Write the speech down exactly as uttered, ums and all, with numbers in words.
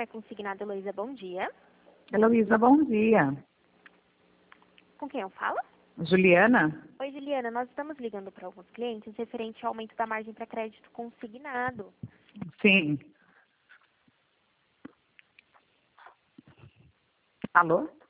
Mar Consignado, Heloísa, bom dia. Heloísa, bom dia. Com quem eu falo? Juliana? Oi, Juliana, nós estamos ligando para alguns clientes referente ao aumento da margem para crédito consignado. Sim. Alô?